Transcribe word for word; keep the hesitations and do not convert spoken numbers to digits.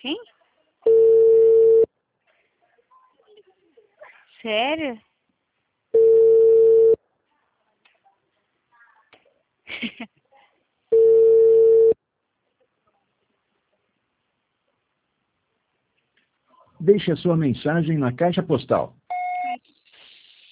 Quem? Sério? Deixe a sua mensagem na caixa postal